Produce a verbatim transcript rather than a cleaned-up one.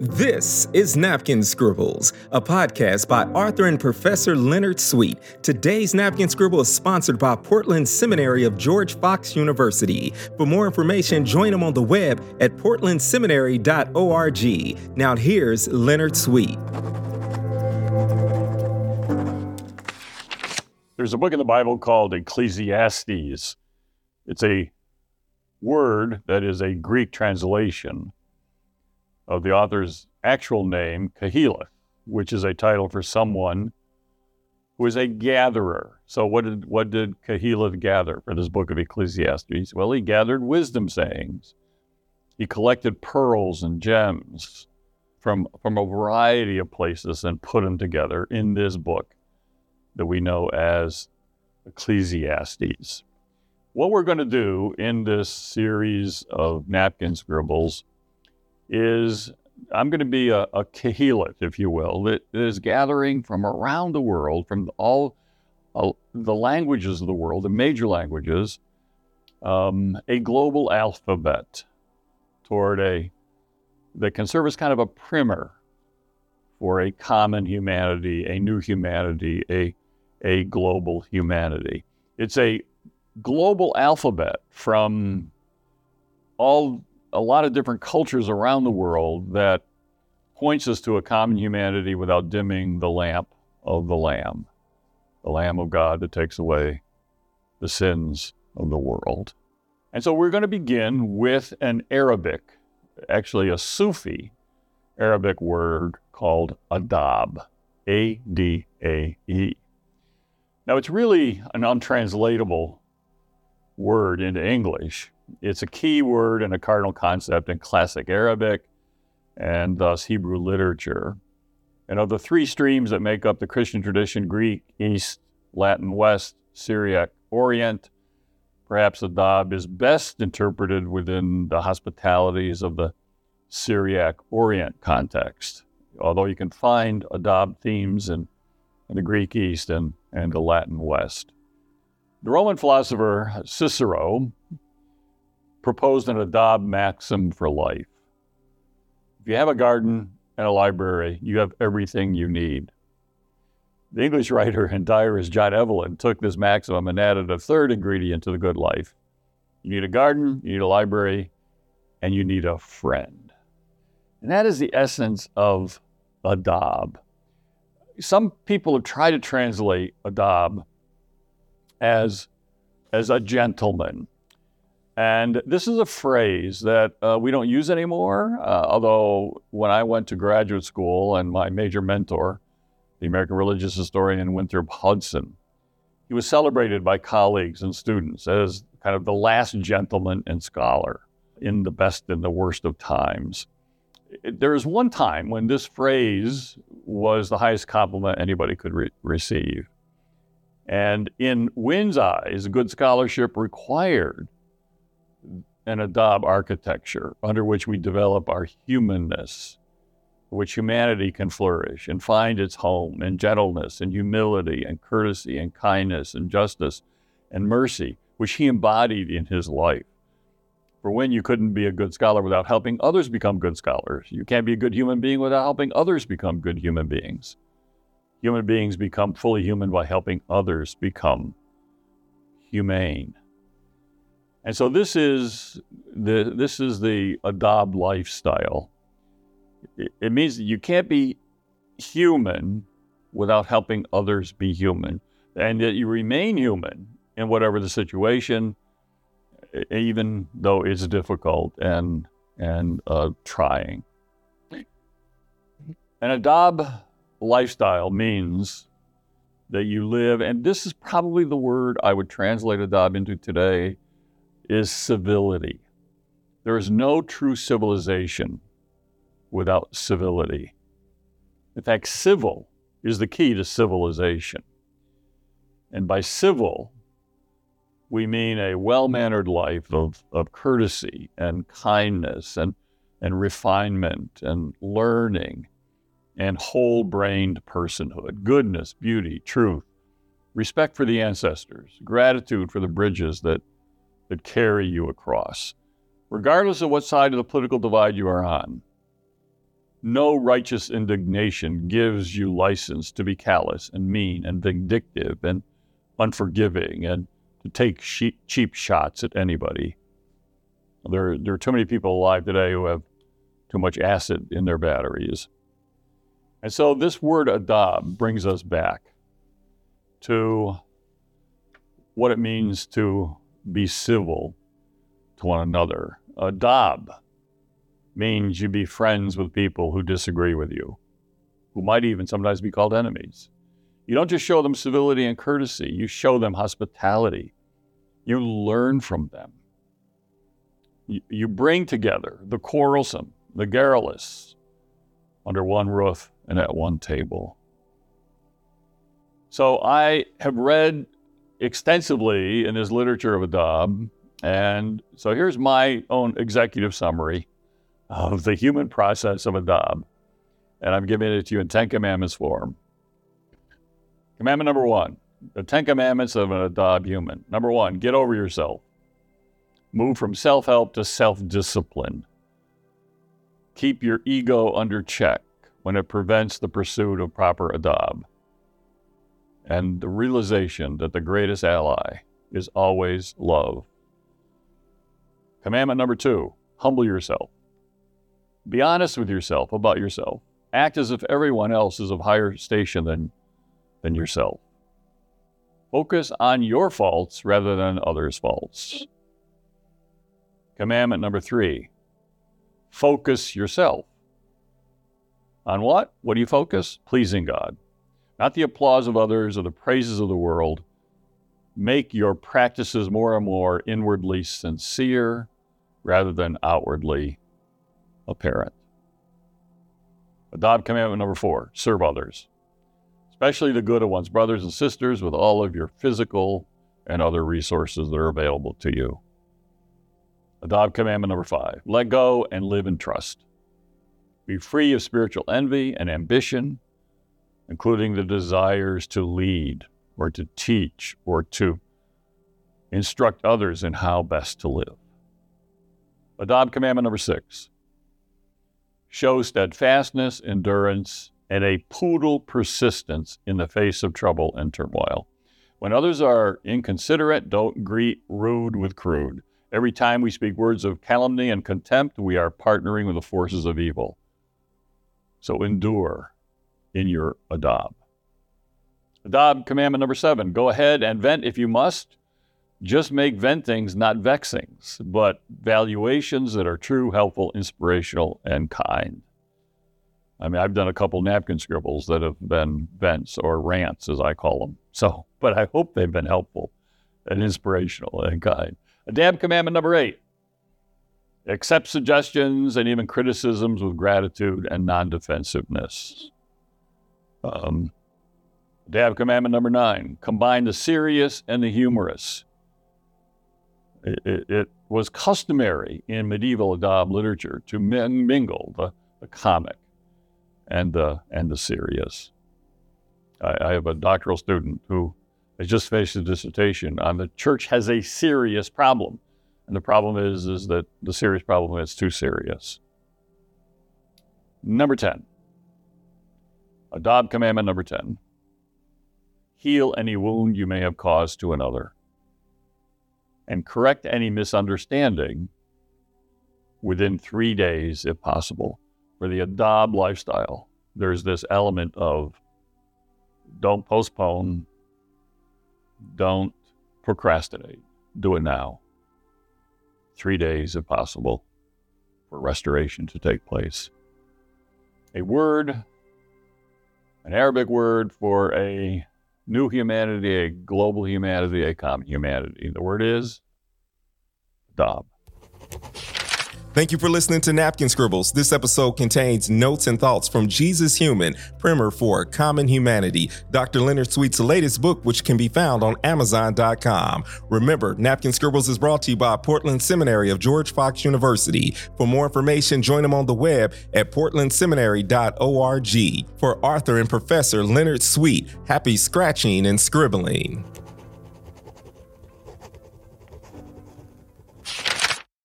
This is Napkin Scribbles, a podcast by Arthur and Professor Leonard Sweet. Today's Napkin Scribble is sponsored by Portland Seminary of George Fox University. For more information, join them on the web at portland seminary dot org. Now here's Leonard Sweet. There's a book in the Bible called Ecclesiastes. It's a word that is a Greek translation of the author's actual name, Kehileth, which is a title for someone who is a gatherer. So what did what did Kehileth gather for this book of Ecclesiastes? Well, he gathered wisdom sayings. He collected pearls and gems from, from a variety of places and put them together in this book that we know as Ecclesiastes. What we're going to do in this series of napkin scribbles is I'm going to be a, a Kehileth, if you will, that is gathering from around the world, from all uh, the languages of the world, the major languages, um, a global alphabet toward a, that can serve as kind of a primer for a common humanity, a new humanity, a, a global humanity. It's a global alphabet from all a lot of different cultures around the world that points us to a common humanity without dimming the lamp of the Lamb, the Lamb of God that takes away the sins of the world. And so we're going to begin with an Arabic, actually a Sufi Arabic word called adab, A D A E. Now it's really an untranslatable word into English. It's a key word and a cardinal concept in classic Arabic and thus Hebrew literature. And of the three streams that make up the Christian tradition, Greek, East, Latin, West, Syriac, Orient, perhaps adab is best interpreted within the hospitalities of the Syriac Orient context, although you can find adab themes in, in the Greek East and, and the Latin West. The Roman philosopher Cicero proposed an adab maxim for life. If you have a garden and a library, you have everything you need. The English writer and diarist John Evelyn took this maxim and added a third ingredient to the good life. You need a garden, you need a library, and you need a friend. And that is the essence of adab. Some people have tried to translate adab as, as a gentleman. And this is a phrase that uh, we don't use anymore, uh, although when I went to graduate school and my major mentor, the American religious historian Winthrop Hudson, he was celebrated by colleagues and students as kind of the last gentleman and scholar in the best and the worst of times. There is one time when this phrase was the highest compliment anybody could re- receive. And in Wynn's eyes, good scholarship required an adab architecture under which we develop our humanness, which humanity can flourish and find its home in gentleness and humility and courtesy and kindness and justice and mercy, which he embodied in his life. For Wynn, you couldn't be a good scholar without helping others become good scholars. You can't be a good human being without helping others become good human beings. Human beings become fully human by helping others become humane. And so this is the this is the adab lifestyle. It, it means that you can't be human without helping others be human, and that you remain human in whatever the situation, even though it's difficult and and uh, trying. An adab lifestyle means that you live, and this is probably the word I would translate adab into today, is civility. There is no true civilization without civility. In fact, civil is the key to civilization. And by civil, we mean a well-mannered life of, of courtesy and kindness and, and refinement and learning and whole-brained personhood, goodness, beauty, truth, respect for the ancestors, gratitude for the bridges that that carry you across, regardless of what side of the political divide you are on. No righteous indignation gives you license to be callous and mean and vindictive and unforgiving and to take cheap shots at anybody. There, there are too many people alive today who have too much acid in their batteries. And so this word adab brings us back to what it means to be civil to one another. Adab means you be friends with people who disagree with you, who might even sometimes be called enemies. You don't just show them civility and courtesy, you show them hospitality. You learn from them. You, you bring together the quarrelsome, the garrulous, under one roof and at one table. So I have read extensively in this literature of adab, and so here's my own executive summary of the human process of adab, and I'm giving it to you in Ten Commandments form. Commandment number one, the Ten Commandments of an adab human. Number one, get over yourself. Move from self-help to self-discipline. Keep your ego under check when it prevents the pursuit of proper adab. And the realization that the greatest ally is always love. Commandment number two, humble yourself. Be honest with yourself about yourself. Act as if everyone else is of higher station than, than yourself. Focus on your faults rather than others' faults. Commandment number three, focus yourself. On what? What do you focus? Pleasing God. Not the applause of others or the praises of the world. Make your practices more and more inwardly sincere rather than outwardly apparent. Adab commandment number four, serve others, especially the good of one's brothers and sisters with all of your physical and other resources that are available to you. Adab commandment number five, let go and live in trust. Be free of spiritual envy and ambition, including the desires to lead or to teach or to instruct others in how best to live. Adab commandment number six, show steadfastness, endurance, and a poodle persistence in the face of trouble and turmoil. When others are inconsiderate, don't greet rude with crude. Every time we speak words of calumny and contempt, we are partnering with the forces of evil. So endure in your adab. Adab commandment number seven, go ahead and vent if you must. Just make ventings, not vexings, but valuations that are true, helpful, inspirational, and kind. I mean, I've done a couple napkin scribbles that have been vents or rants, as I call them. So, but I hope they've been helpful and inspirational and kind. Adab commandment number eight, accept suggestions and even criticisms with gratitude and non-defensiveness. Um, Adab commandment number nine, combine the serious and the humorous. It, it, it was customary in medieval adab literature to mingle the, the comic and the, and the serious. I, I have a doctoral student who has just finished a dissertation on the church has a serious problem. And the problem is, is that the serious problem is too serious. Number ten, adab commandment number ten, heal any wound you may have caused to another and correct any misunderstanding within three days, if possible. For the adab lifestyle, there's this element of don't postpone, don't procrastinate, do it now. Three days, if possible, for restoration to take place. A word, an Arabic word for a new humanity, a global humanity, a common humanity. The word is adab. Thank you for listening to Napkin Scribbles. This episode contains notes and thoughts from Jesus Human, primer for Common Humanity, Doctor Leonard Sweet's latest book, which can be found on Amazon dot com. Remember, Napkin Scribbles is brought to you by Portland Seminary of George Fox University. For more information, join them on the web at portland seminary dot org. For Arthur and Professor Leonard Sweet, happy scratching and scribbling.